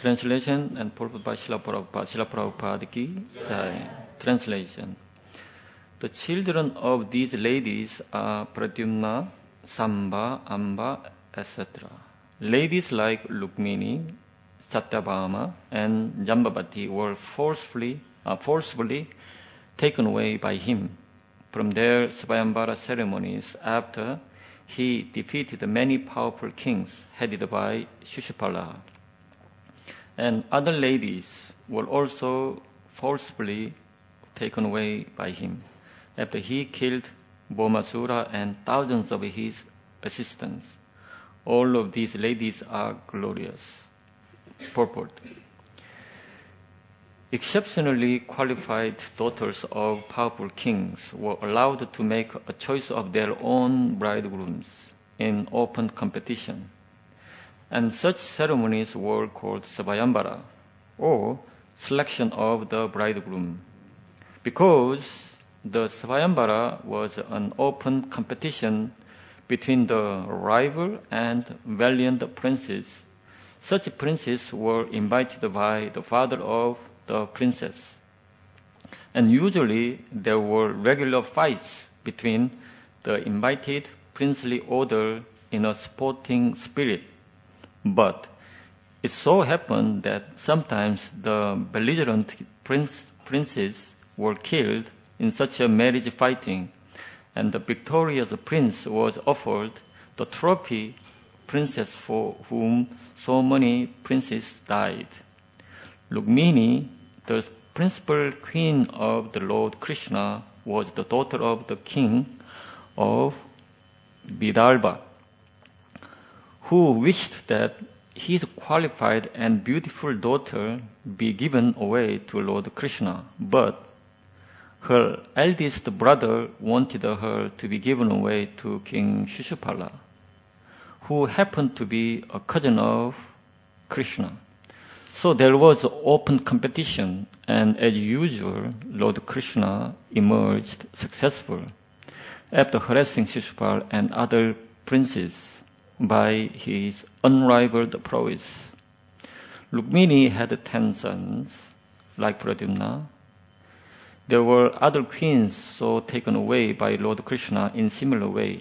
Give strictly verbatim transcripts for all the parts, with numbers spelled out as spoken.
translation and followed by Srila Prabhupada, Srila Prabhupada ki Jai. Translation. The children of these ladies are Pradyumna, Samba, Amba, et cetera. Ladies like Rukmini, Satyabhama, and Jambavati were forcefully, uh, forcefully taken away by him from their Svayambara ceremonies after he defeated many powerful kings headed by Shishupala. And other ladies were also forcibly taken away by him after he killed Bhaumasura and thousands of his assistants. All of these ladies are glorious. Purport. Exceptionally qualified daughters of powerful kings were allowed to make a choice of their own bridegrooms in open competition. And such ceremonies were called Svayambara, or selection of the bridegroom. Because the Svayambara was an open competition between the rival and valiant princes, such princes were invited by the father of the princess. And usually there were regular fights between the invited princely order in a sporting spirit. But it so happened that sometimes the belligerent prince, princes were killed in such a marriage fighting, and the victorious prince was offered the trophy princess for whom so many princes died. Rukmini, the principal queen of the Lord Krishna, was the daughter of the king of Vidarbha, who wished that his qualified and beautiful daughter be given away to Lord Krishna, but her eldest brother wanted her to be given away to King Shishupala, who happened to be a cousin of Krishna. So there was open competition, and as usual, Lord Krishna emerged successful after harassing Shishupal and other princes by his unrivaled prowess. Rukmini had ten sons, like Pradyumna. There were other queens so taken away by Lord Krishna in similar way.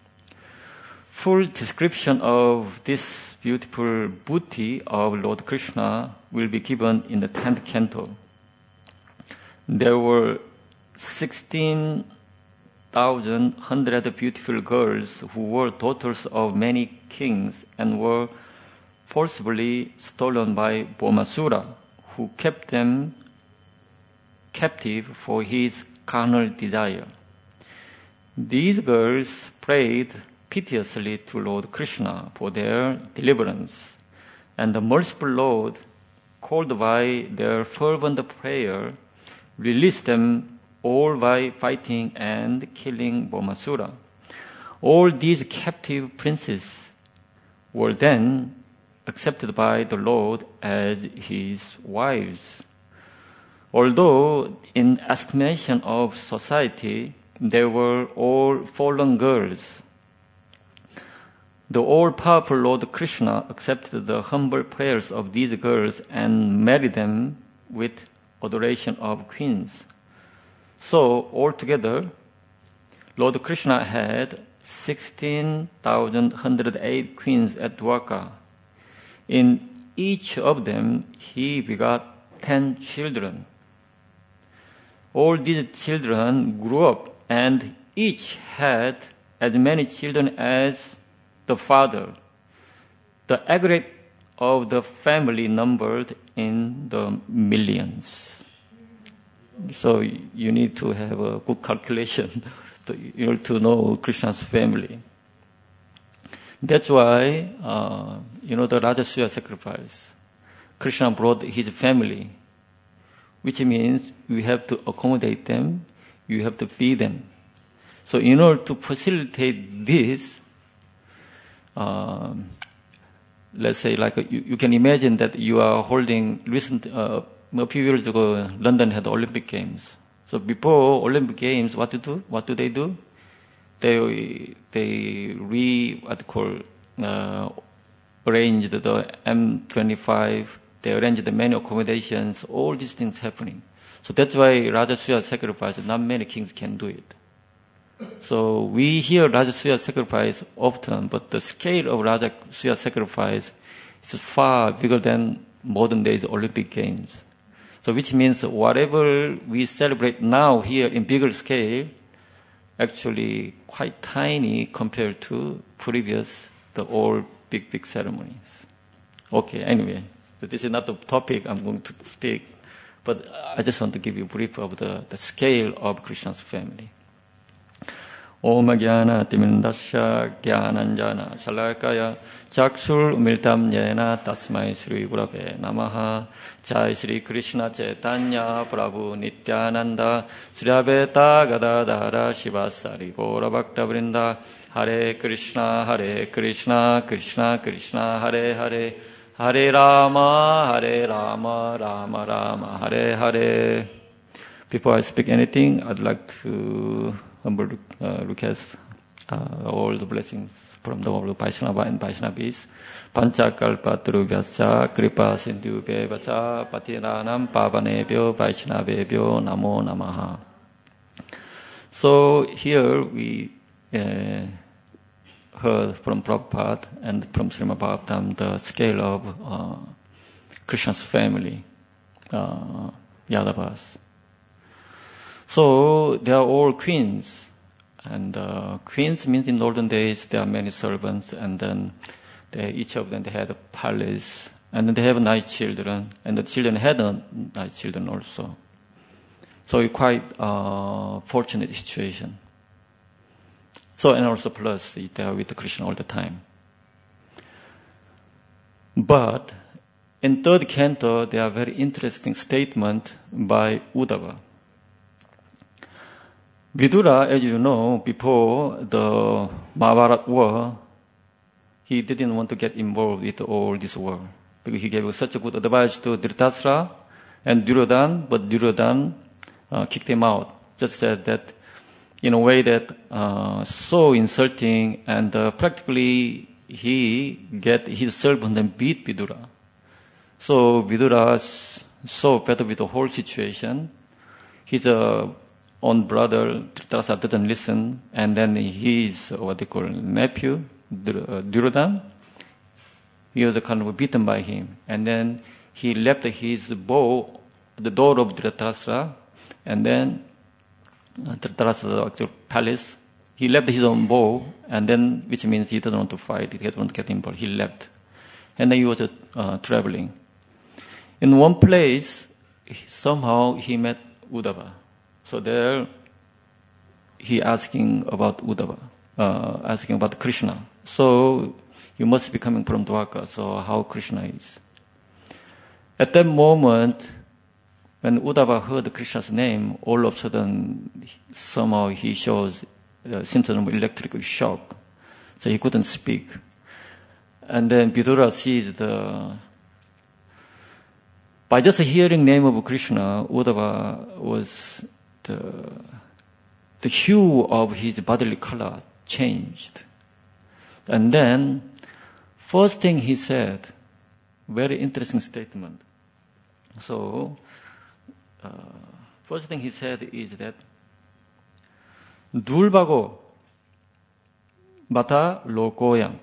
Full description of this beautiful booty of Lord Krishna will be given in the tenth canto. There were sixteen thousand one hundred beautiful girls who were daughters of many kings and were forcibly stolen by Bhaumasura, who kept them captive for his carnal desire. These girls prayed piteously to Lord Krishna for their deliverance, and the merciful Lord, called by their fervent prayer, released them all by fighting and killing Bhaumasura. All these captive princes were then accepted by the Lord as his wives. Although in estimation of society, they were all fallen girls, the all-powerful Lord Krishna accepted the humble prayers of these girls and married them with adoration of queens. So, altogether, Lord Krishna had sixteen thousand one hundred eight queens at Dwarka. In each of them, he begot ten children. All these children grew up, and each had as many children as the father. The aggregate of the family numbered in the millions. So you need to have a good calculation to, in order to know Krishna's family. That's why, uh, you know, the Rajasuya sacrifice. Krishna brought his family, which means you have to accommodate them, you have to feed them. So in order to facilitate this, uh, let's say like a, you, you can imagine that you are holding recent, uh, a few years ago, London had the Olympic Games. So before Olympic Games, what to do? What do they do? They they re what call uh, arranged the M twenty-five They arranged many accommodations, all these things happening. So that's why Rajasuya sacrifice, not many kings can do it. So we hear Rajasuya sacrifice often, but the scale of Rajasuya sacrifice is far bigger than modern days Olympic Games. So which means whatever we celebrate now here in bigger scale, actually quite tiny compared to previous, the old big, big ceremonies. Okay, anyway, so this is not the topic I'm going to speak, but I just want to give you a brief of the, the scale of Krishna's family. Om Jnana Timindasya Jnananjana Shalakaya Chakshur Umiltam Yena Tasmai Sri Gurave Namaha Jai Sri Krishna Chaitanya Prabhu Nityananda Sri Advaita Gadadhara Shivasari Gaura Bhakta Vrinda Hare Krishna Hare Krishna Krishna Krishna Hare Hare Hare Rama Hare Rama Rama Rama Hare Hare. Before I speak anything, I'd like to humble uh, request uh, all the blessings from the Lord Vaishnava and Vaishnavis. Panchakalpa Trubhyasya Kripa Sindhu Bevacha Patiranam Pavanebhyo Vaishnavebhyo Namo Namaha. So here we uh, heard from Prabhupada and from Srimad Bhagavatam the scale of uh, Krishna's family, uh, Yadavas. So they are all queens, and uh, queens means in olden days there are many servants, and then they, each of them they had a palace, and then they have nice children, and the children had a nice children also. So it's quite uh, fortunate situation. So and also plus they are with Krishna all the time. But in third canto there are very interesting statement by Uddhava. Vidura, as you know, before the Mahabharata war, he didn't want to get involved with all this war because he gave such a good advice to Dhritarashtra and Duryodhana, but Duryodhana uh, kicked him out. Just said that in a way that uh, so insulting, and uh, practically he get his servant and beat Vidura. So Vidura so fed up with the whole situation. His uh, own brother Dhritarashtra doesn't listen, and then his what they call nephew Duryodhana, he was kind of beaten by him, and then he left his bow at the door of Dhritarashtra, and then Dhritarashtra's actual palace. He left his own bow, and then which means he doesn't want to fight, he doesn't want to get involved. He left, and then he was uh, traveling. In one place, somehow he met Uddhava. So there, he asking about Uddhava, uh, asking about Krishna. So you must be coming from Dwarka. So how Krishna is? At that moment, when Uddhava heard Krishna's name, all of a sudden, somehow he shows uh, symptoms of electric shock. So he couldn't speak. And then Vidura sees the. By just hearing name of Krishna, Uddhava was. The, the hue of his bodily color changed. And then, first thing he said, very interesting statement. So, uh, first thing he said is that, 둘바고 마타 로고양.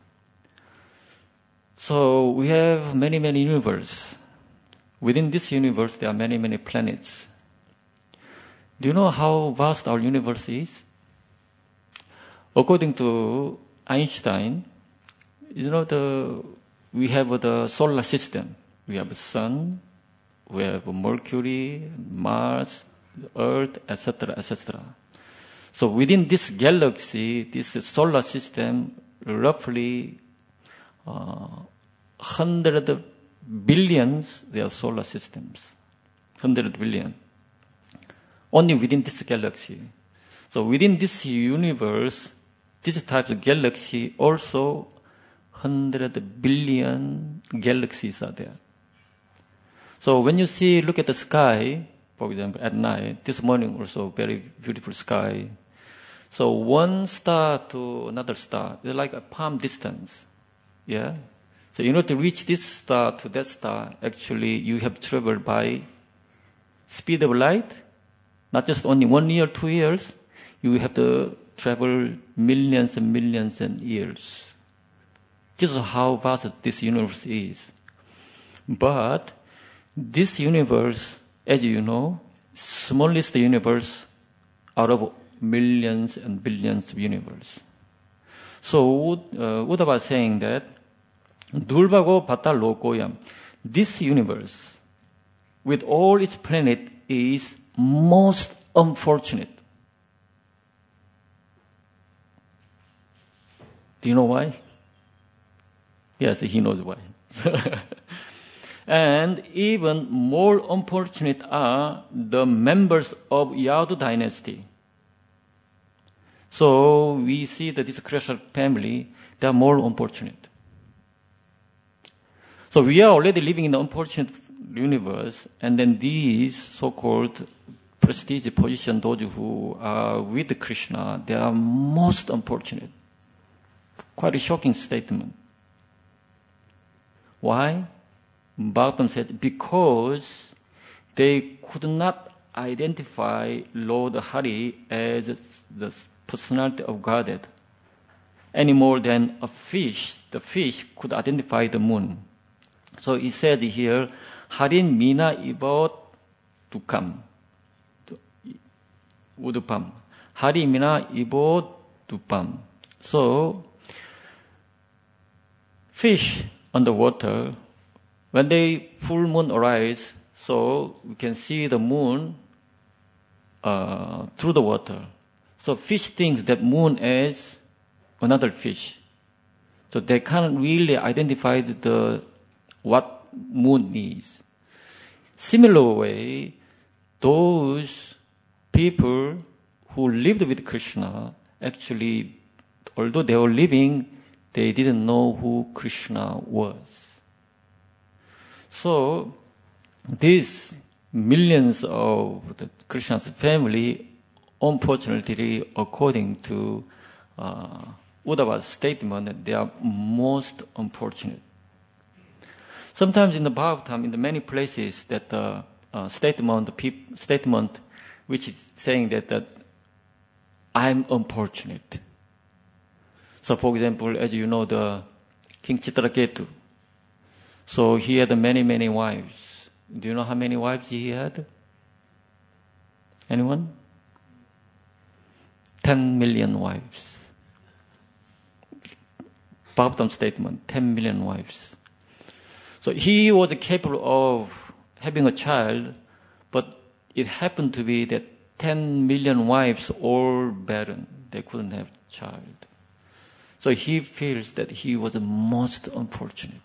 So, we have many, many universes. Within this universe, there are many, many planets. Do you know how vast our universe is? According to Einstein, you know, the, we have the solar system. We have the sun, we have Mercury, Mars, Earth, et cetera, et cetera. So within this galaxy, this solar system, roughly uh, hundred billions, there are solar systems. Hundred billion. Only within this galaxy. So within this universe, this type of galaxy, also hundred billion galaxies are there. So when you see, look at the sky, for example, at night, this morning also very beautiful sky. So one star to another star is like a palm distance. Yeah. So in order to reach this star to that star, actually you have traveled by speed of light, not just only one year, two years, you have to travel millions and millions and years. This is how vast this universe is. But this universe, as you know, smallest universe out of millions and billions of universe. So uh, Uddhava was saying that Dulbago Bhatta Lokoyam, this universe with all its planet is most unfortunate. Do you know why? Yes, he knows why. And even more unfortunate are the members of Yadu dynasty. So we see that this Krishna family, they are more unfortunate. So we are already living in the unfortunate universe, and then these so-called prestige position, those who are with Krishna, they are most unfortunate. Quite a shocking statement. Why? Bhagavatam said, because they could not identify Lord Hari as the personality of Godhead any more than a fish. The fish could identify the moon. So he said here, Harin Mina Ibot Dukam. Udupam. Hari Mina Ibot Dupam. So, fish underwater, when the full moon arises, so we can see the moon uh, through the water. So fish thinks that moon is another fish. So they can't really identify the what moon is. Similar way, those people who lived with Krishna, actually, although they were living, they didn't know who Krishna was. So, these millions of the Krishna's family, unfortunately, according to uh, Uddhava's statement, they are most unfortunate. Sometimes in the Bhagavatam, in the many places, that uh, uh, statement, the peop- statement which is saying that, that I'm unfortunate. So, for example, as you know, the King Chitraketu. So he had many, many wives. Do you know how many wives he had? Anyone? Ten million wives. Bhagavatam statement, ten million wives. So he was capable of having a child, but it happened to be that ten million wives all barren. They couldn't have a child. So he feels that he was the most unfortunate.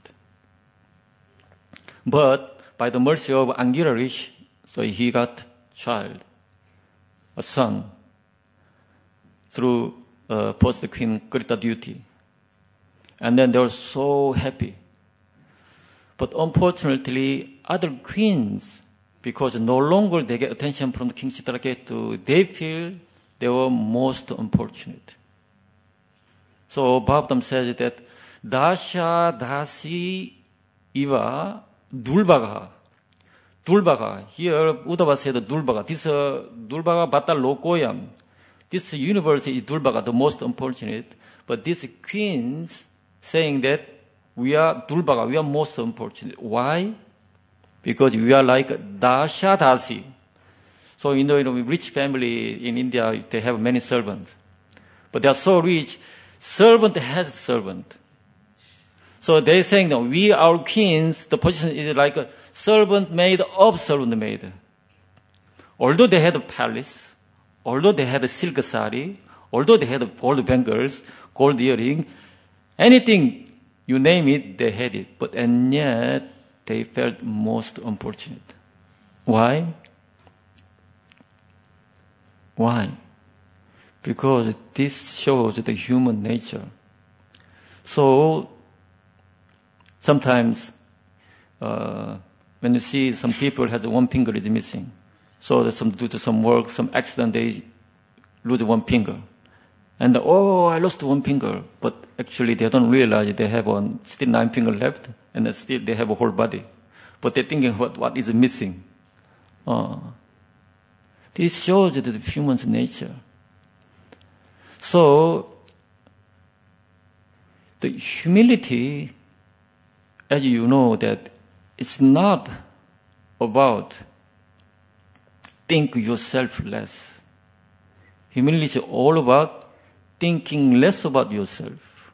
But by the mercy of Angira Rishi, so he got child, a son, through uh, post Queen Krita duty. And then they were so happy. But unfortunately, other queens, because no longer they get attention from the King Chitraketu, they feel they were most unfortunate. So Bhagavatam says that Dasha Dasi Iva Dulbaga. Dulbaga. Here Uddhava said Dulbaga. This uh, Dulbaga Bhatta Lokoyam. This universe is Dulbaga, the most unfortunate. But these queens saying that we are Dulbaga, we are most unfortunate. Why? Because we are like Dasha Dasi. So you know, you know, rich family in India, they have many servants. But they are so rich, servant has servant. So they're saying that we, our kings, the position is like a servant maid of servant maid. Although they had a palace, although they had a silk sari, although they had gold bangles, gold earring, anything, you name it, they had it. But and yet, they felt most unfortunate. Why? Why? Because this shows the human nature. So, sometimes, uh, when you see some people has one finger is missing, so there's some due to some work, some accident, they lose one finger, And, oh, I lost one finger. But actually they don't realize they have one, still nine fingers left, and then still they have a whole body. But they're thinking what, what is missing. Uh, this shows the human's nature. So, the humility, as you know, that it's not about think yourself less. Humility is all about thinking less about yourself.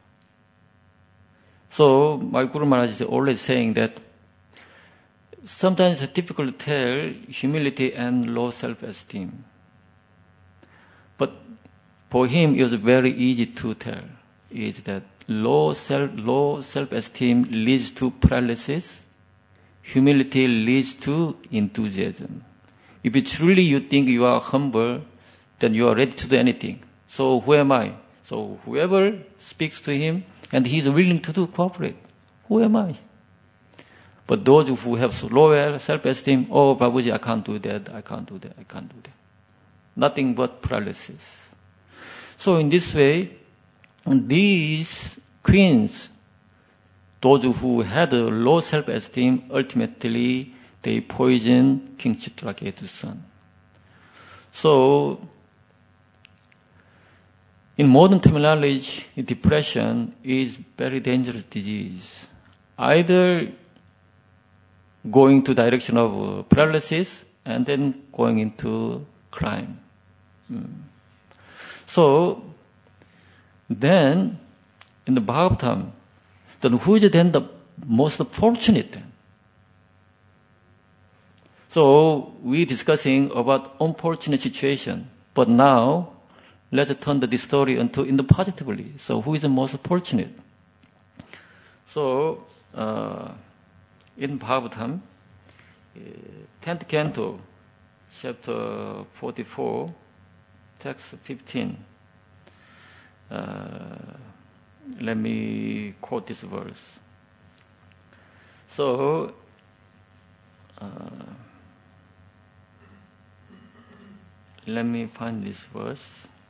So, my Guru Maharaj is always saying that sometimes it's difficult to tell humility and low self-esteem. But for him, it was very easy to tell. Is that low self, low self-esteem leads to paralysis. Humility leads to enthusiasm. If you truly you think you are humble, then you are ready to do anything. So who am I? So whoever speaks to him, and he is willing to do cooperate. Who am I? But those who have lower self-esteem, oh, Prabhuji, I can't do that, I can't do that, I can't do that. Nothing but paralysis. So in this way, these queens, those who had a low self-esteem, ultimately they poisoned King Chitraketu's son. So, in modern terminology, depression is very dangerous disease. Either going to direction of paralysis and then going into crime. Mm. So, then, in the Bhagavatam, then who is then the most fortunate then? So, we're discussing about unfortunate situation, but now, let's turn the story into in the positively. So, who is the most fortunate? So, uh, in Bhagavatam, tenth canto, chapter forty-four, text fifteen. Uh, let me quote this verse. So, uh, let me find this verse.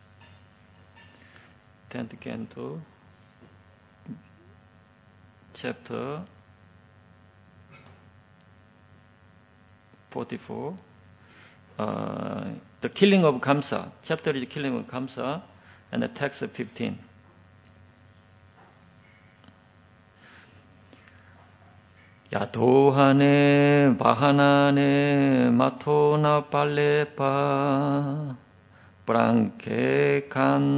tenth canto, chapter forty-four. Uh, the killing of Kamsa. Chapter is killing of Kamsa, and the text of fifteen. 야도하네 바하나네 마토나 팔레파 브랑케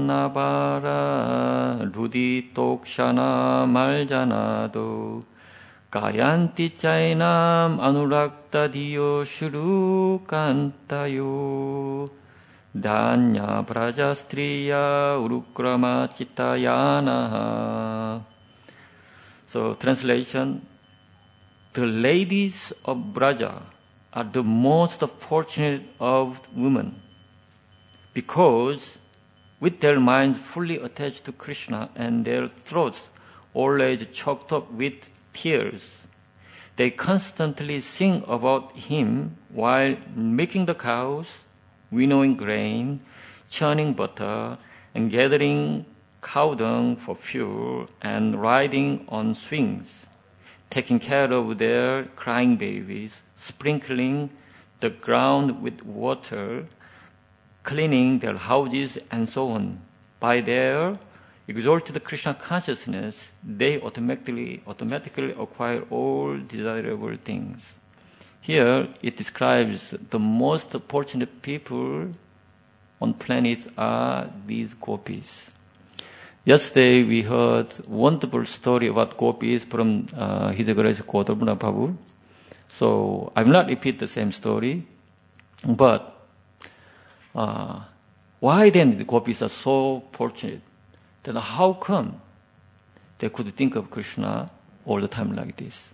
칸나바라 루디 똑샤나 말자나도 가얀티 짜이남 아누락다 디오 슈루 칸타요 단야 브라자스트리야 우루크라마 치타야나하. So translation, the ladies of Braja are the most fortunate of women because with their minds fully attached to Krishna and their throats always choked up with tears, they constantly sing about him while milking the cows, winnowing grain, churning butter, and gathering cow dung for fuel, and riding on swings, taking care of their crying babies, sprinkling the ground with water, cleaning their houses, and so on. By their exalted Krishna consciousness, they automatically automatically acquire all desirable things. Here it describes the most fortunate people on planet are these gopis. Yesterday we heard wonderful story about gopis from uh, His Grace Godarbhuna Prabhu. So I will not repeat the same story, but uh, why then the gopis are so fortunate? Then how come they could think of Krishna all the time like this?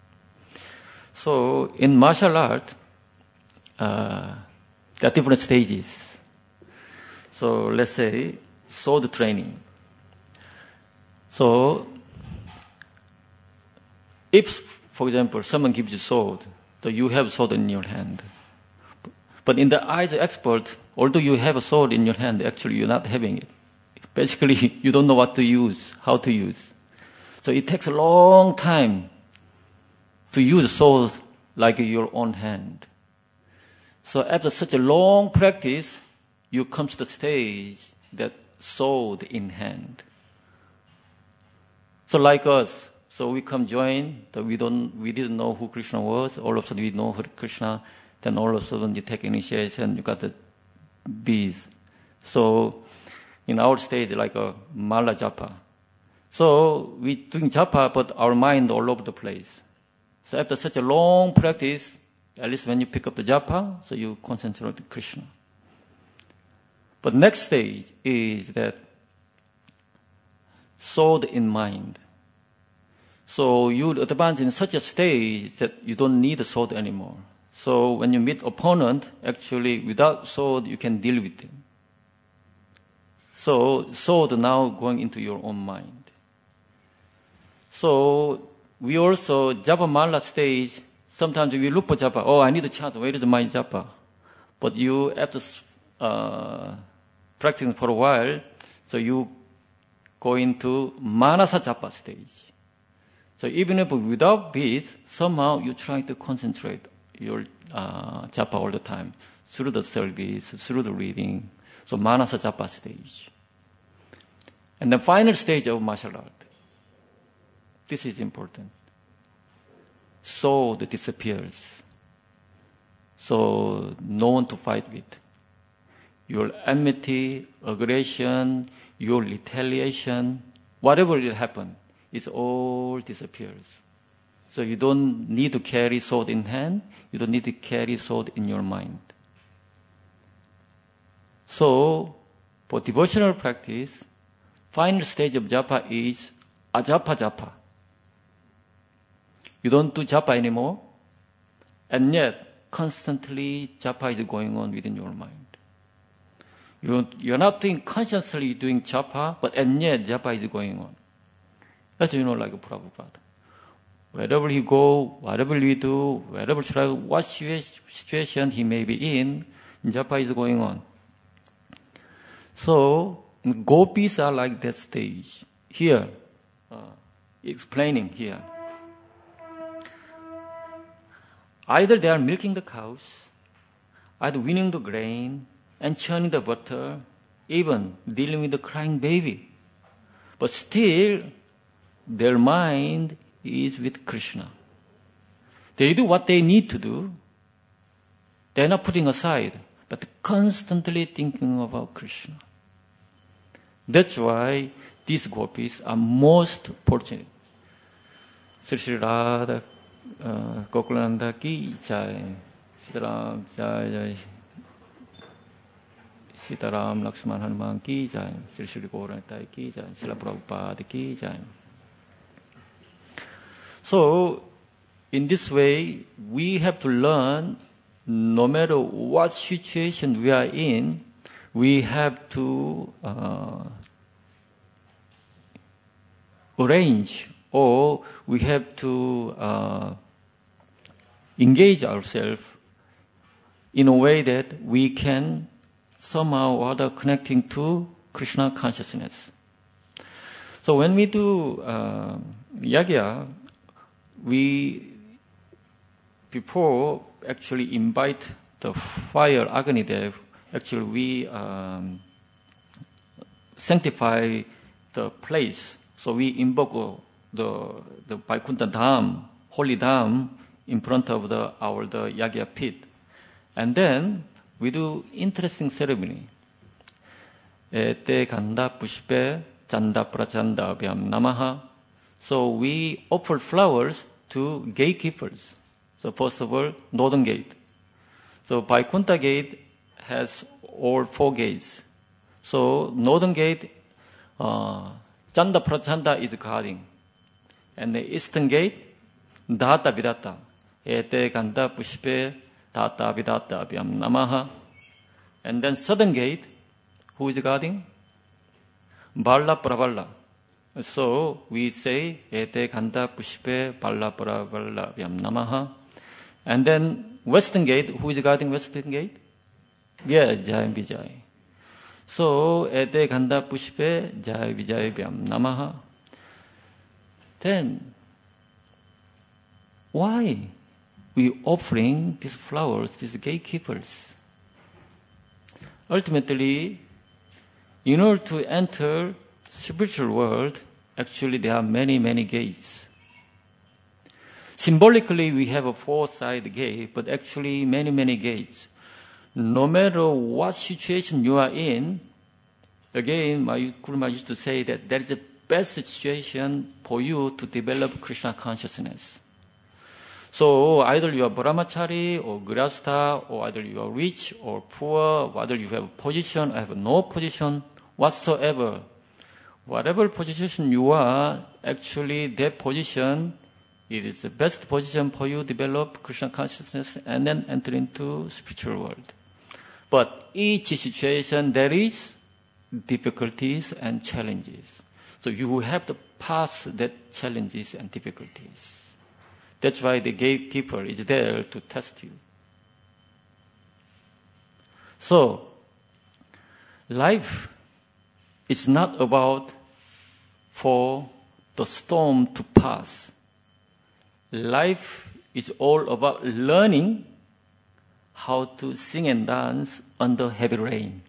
So in martial art, uh, there are different stages. So let's say sword training. So if, for example, someone gives you sword, so you have sword in your hand. But in the eyes of expert, although you have a sword in your hand, actually you're not having it. basically you don't know what to use, how to use. So it takes a long time to use sword like your own hand. So after such a long practice, you come to the stage that sword in hand. So like us, so we come join, that we don't, we didn't know who Krishna was. All of a sudden we know who Krishna. Then all of a sudden you take initiation, you got the bees. So in our stage, like a mala japa. So we doing japa, but our mind all over the place. So after such a long practice, at least when you pick up the japa, so you concentrate on Krishna. But next stage is that sword in mind. So you advance in such a stage that you don't need a sword anymore. So when you meet opponent, actually without sword you can deal with him. So sword now going into your own mind. So we also japa mala stage. Sometimes we look for japa. Oh, I need a chant. Where is my japa? But you after uh, practicing for a while, so you go into manasa japa stage. So even if without beat, somehow you try to concentrate your uh, japa all the time through the service, through the reading. So manasa japa stage. And the final stage of martial art. This is important. Sword disappears. So no one to fight with. Your enmity, aggression, your retaliation, whatever will happen, it all disappears. So you don't need to carry sword in hand. You don't need to carry sword in your mind. So for devotional practice, final stage of japa is ajapa japa. You don't do japa anymore, and yet constantly japa is going on within your mind. You you're not doing consciously doing japa, but and yet japa is going on. That's you know like a Prabhupada. Wherever he go, whatever he do, wherever travel, what situation he may be in, japa is going on. So gopis are like that stage. Here, uh, explaining here. Either they are milking the cows, either winning the grain, and churning the butter, even dealing with the crying baby. But still, their mind is with Krishna. They do what they need to do. They're not putting aside, but constantly thinking about Krishna. That's why these gopis are most fortunate. Sri Sri Radha Gokulananda ki jai, Sitaram jai jai, Sitaram Lakshman Hanuman ki jai, Sri Sri Gauranitai ki jai, Srila Prabhupada ki jai. So, in this way, we have to learn, no matter what situation we are in, we have to uh, arrange or we have to uh, engage ourselves in a way that we can somehow or other connecting to Krishna consciousness. So when we do uh, yagya, we before actually invite the fire Agni Dev, actually we um, sanctify the place. So we invoke the the Vaikuntha Dham, holy Dham, in front of the our the yagya pit, and then we do interesting ceremony. Ete ganda pushpe chanda prachanda abhyam namaha. So we offer flowers to gatekeepers. So first of all, Northern Gate. So Vaikuntha Gate has all four gates. So Northern Gate, uh, Chanda Prachanda is guarding. And the Eastern Gate, Dhata Vidata. Ete Ganda Pushpe Dhata Vidata Abhyam Namaha. And then Southern Gate, who is guarding? Balla Pravalla. So we say Ete Ganda Pushpe Balla Pravalla Abhyam Namaha. And then Western Gate, who is guarding Western Gate? Yeah, Jai Vijay. So, ete ganda pushpe jai vijayabhyam namaha. Then, why we offering these flowers, these gatekeepers? Ultimately, in order to enter spiritual world, actually there are many, many gates. Symbolically, we have a four-side gate, but actually many, many gates. No matter what situation you are in, again, my Guru Maharaj used to say that that is the best situation for you to develop Krishna consciousness. So either you are brahmachari or grihastha, or either you are rich or poor, whether you have a position or have no position whatsoever. Whatever position you are, actually that position, it is the best position for you to develop Krishna consciousness and then enter into spiritual world. But each situation there is difficulties and challenges. So you have to pass that challenges and difficulties. That's why the gatekeeper is there to test you. So, life is not about for the storm to pass. Life is all about learning how to sing and dance under heavy rain.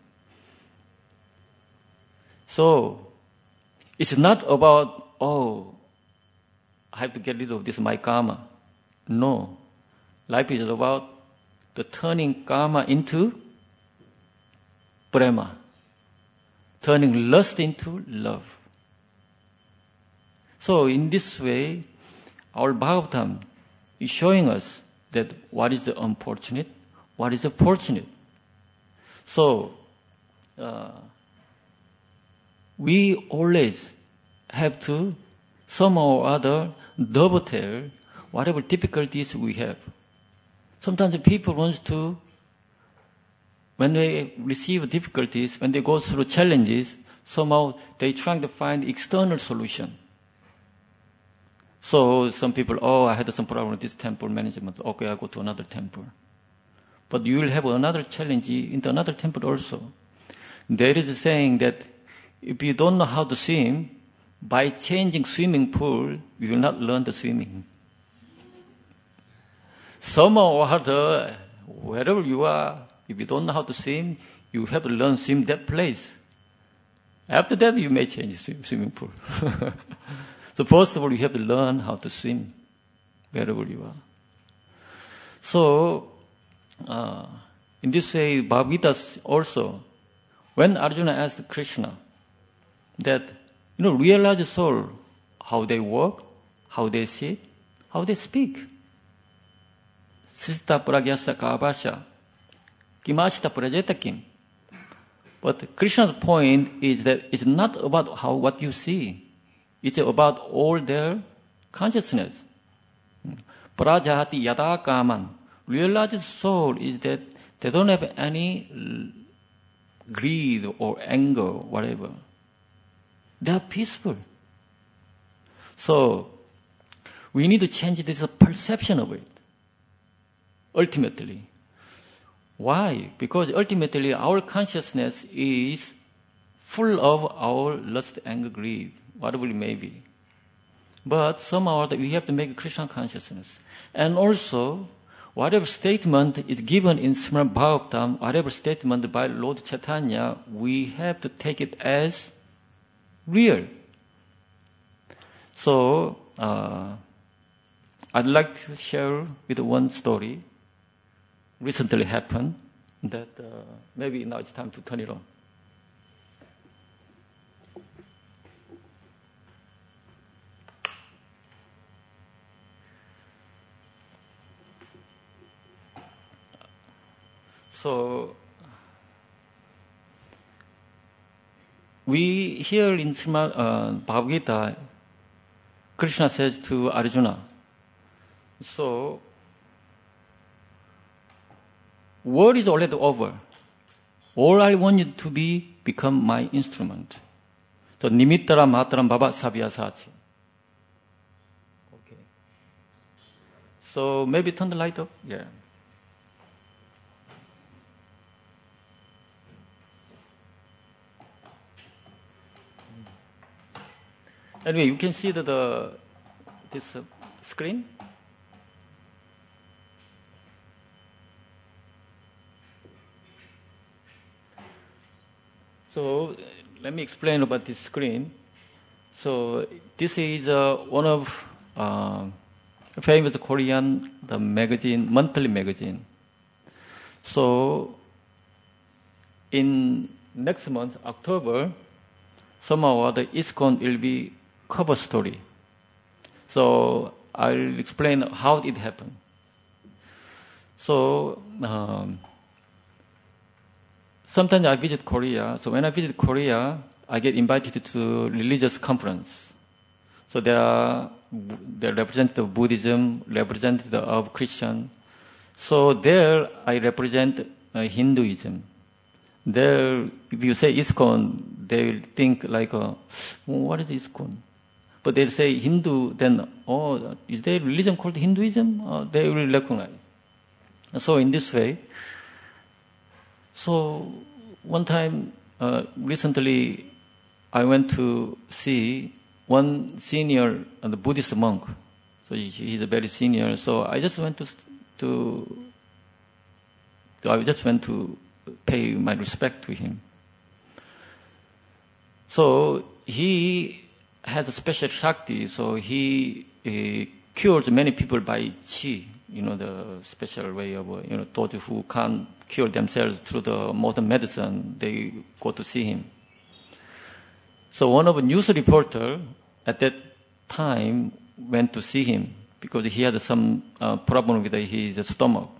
So, it's not about, oh, I have to get rid of this, my karma. No. Life is about the turning karma into prema. Turning lust into love. So in this way, our Bhagavatam is showing us that what is the unfortunate, what is the fortunate. So, uh, we always have to somehow or other dovetail whatever difficulties we have. Sometimes people want to, when they receive difficulties, when they go through challenges, somehow they trying to find external solution. So some people, oh, I had some problem with this temple management. Okay, I go to another temple. But you will have another challenge in another temple also. There is a saying that if you don't know how to swim, by changing swimming pool, you will not learn the swimming. Somehow or other, wherever you are, if you don't know how to swim, you have to learn swim that place. After that, you may change swim, swimming pool. So first of all, you have to learn how to swim wherever you are. So, uh, in this way, Bhagavad Gita also, when Arjuna asked Krishna that, you know, realize the soul, how they walk, how they sit, how they speak. Sita pragyasa kavasha, kimashita prajeta kim. But Krishna's point is that it's not about how what you see. It's about all their consciousness. Prajahati yada kaman. Realized soul is that they don't have any greed or anger, whatever. They are peaceful. So, we need to change this perception of it. Ultimately. Why? Because ultimately our consciousness is full of our lust, anger, greed, whatever it may be. But somehow we have to make Krishna consciousness. And also, whatever statement is given in Srimad Bhagavatam, whatever statement by Lord Chaitanya, we have to take it as real. So, uh, I'd like to share with one story recently happened that uh, maybe now it's time to turn it on. So, we hear in Srimad uh, Bhagavad Gita, Krishna says to Arjuna, so, war is already over. All I want you to be, become my instrument. So, nimittara mataram bhava sabhyasachi. Okay. So, maybe turn the light up? Yeah. Anyway, you can see the, the this uh, screen. So let me explain about this screen. So this is uh, one of uh, famous Korean the magazine, monthly magazine. So in next month, October, somehow the ISKCON will be cover story. So I'll explain how it happened. So um, sometimes I visit Korea. So when I visit Korea, I get invited to religious conference. So there are the representative of Buddhism, representative of Christian. So there I represent uh, Hinduism. There, if you say ISKCON, they will think like, uh, oh, what is ISKCON? But they'll say Hindu, then, oh, is there a religion called Hinduism? Uh, they will recognize. So in this way, so one time, uh, recently, I went to see one senior uh, the Buddhist monk. So he, he's a very senior. So I just went to, to, so I just went to pay my respect to him. So he has a special Shakti. So he uh, cures many people by Qi. You know, the special way of, uh, you know, those who can't cure themselves through the modern medicine, they go to see him. So one of the news reporter at that time went to see him because he had some uh, problem with his stomach.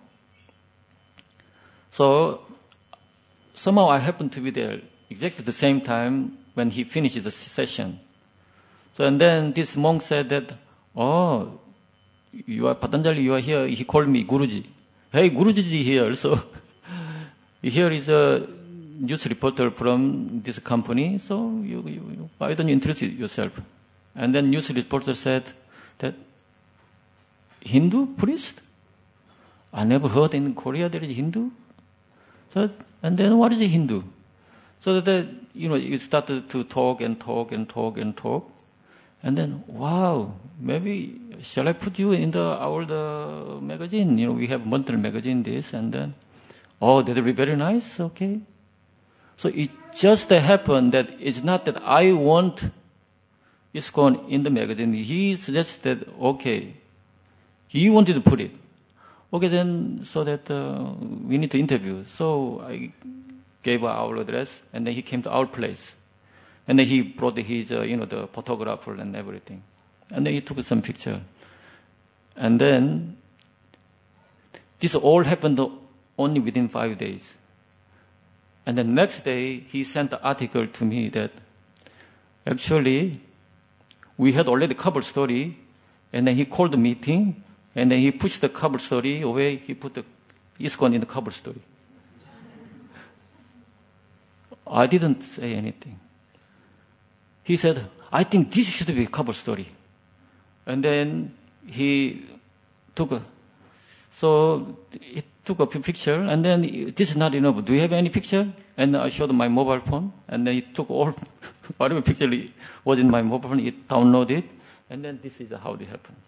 So somehow I happened to be there exactly the same time when he finished the session. So and then this monk said that, oh, you are Patanjali, you are here. He called me Guruji. Hey, Guruji is here. So here is a news reporter from this company. So you, you, you, why don't you introduce yourself? And then news reporter said that Hindu priest? I never heard in Korea there is Hindu. So and then what is a Hindu? So that you know you started to talk and talk and talk and talk. And then, wow, maybe shall I put you in the our the magazine? You know, we have monthly magazine this, and then, oh, that will be very nice. Okay. So it just happened that it's not that I want ISKCON in the magazine. He suggested, okay, he wanted to put it. Okay, then so that uh, we need to interview. So I gave our address, and then he came to our place. And then he brought his, uh, you know, the photographer and everything. And then he took some picture. And then this all happened only within five days. And the next day, he sent the article to me that actually we had already cover story. And then he called the meeting. And then he pushed the cover story away. He put the ISKCON in the cover story. I didn't say anything. He said, I think this should be a cover story. And then he took a, so he took a picture, and then this is not enough. Do you have any picture? And I showed my mobile phone, and then he took all, whatever picture was in my mobile phone, he downloaded, and then this is how it happens.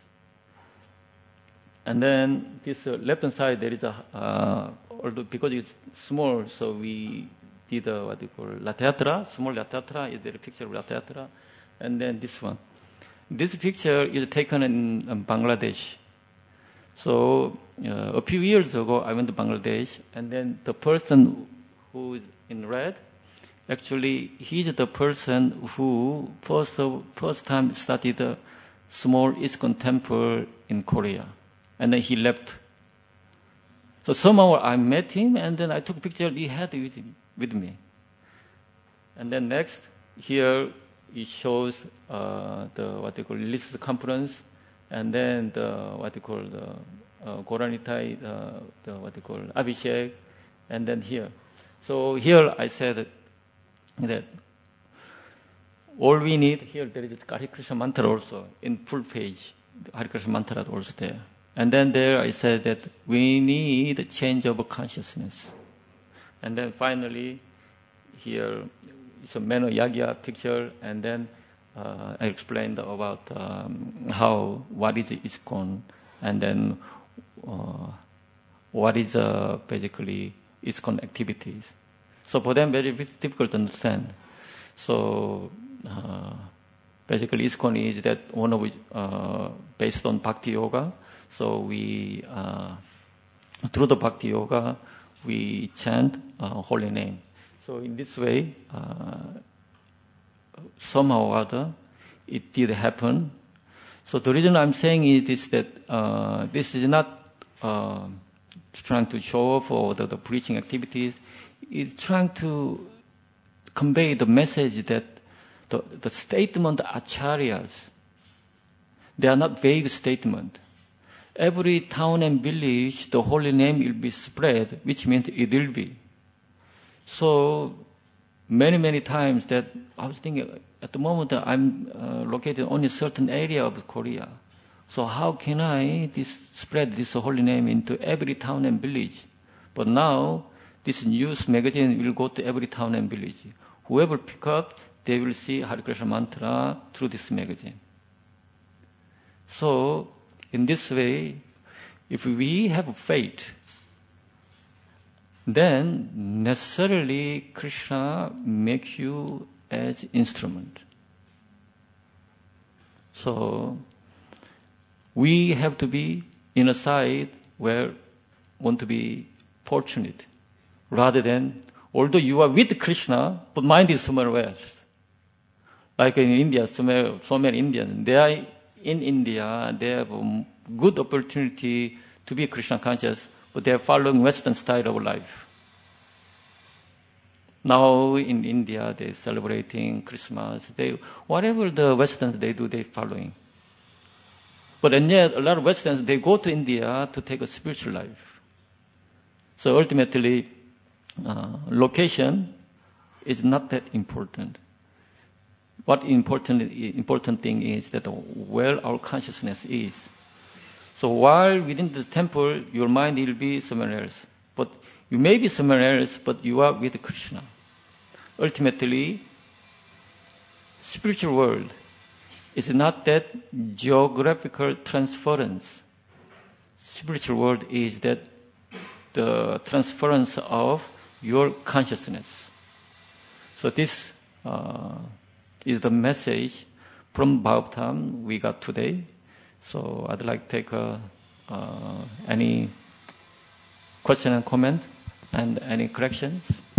And then this uh, left-hand side, there is a, uh, although because it's small, so we did a, what do you call it, La Teatra, small La Teatra, is there a picture of La Teatra? And then this one. This picture is taken in um, Bangladesh. So uh, a few years ago, I went to Bangladesh, and then the person who is in red, actually, he's the person who first, uh, first time started a small ISKCON temple in Korea. And then he left. So somehow I met him, and then I took a picture he had with him. with me. And then next, here it shows uh, the what they call list conference, and then the what they call the uh, Goranitai, uh, the what they call Abhishek, and then here. So here I said that, that all we need here there is Hare Krishna mantra also in full page. Hare Krishna mantra also there, and then there I said that we need a change of consciousness. And then finally, here is a Meno Yagya picture, and then uh, I explained about um, how, what is ISKCON, and then uh, what is uh, basically ISKCON activities. So for them, very difficult to understand. So uh, basically, ISKCON is that one of uh, based on Bhakti Yoga. So we, uh, through the Bhakti Yoga, we chant uh, holy name. So in this way, uh, somehow or other, it did happen. So the reason I'm saying it is that uh, this is not uh, trying to show off or the, the preaching activities. It's trying to convey the message that the, the statement acharyas, they are not vague statements. Every town and village, the holy name will be spread, which means it will be. So many, many times that I was thinking, at the moment I'm uh, located only a certain area of Korea. So how can I this, spread this holy name into every town and village? But now this news magazine will go to every town and village. Whoever pick up, they will see Hare Krishna mantra through this magazine. So in this way, if we have faith, then necessarily Krishna makes you as instrument. So we have to be in a side where want to be fortunate, rather than although you are with Krishna, but mind is somewhere else. Like in India, so many, so many Indians, they are in India, they have a good opportunity to be Krishna conscious, but they are following Western style of life. Now in India, they're celebrating Christmas. They, whatever the Westerns they do, they're following. But and yet, a lot of Westerns, they go to India to take a spiritual life. So ultimately, uh, location is not that important. What important important thing is that where our consciousness is. So while within the temple, your mind will be somewhere else. But you may be somewhere else, but you are with Krishna. Ultimately, spiritual world is not that geographical transference. Spiritual world is that the transference of your consciousness. So this uh, is the message from Bhagavatam we got today. So I'd like to take uh, uh, any question and comment and any corrections.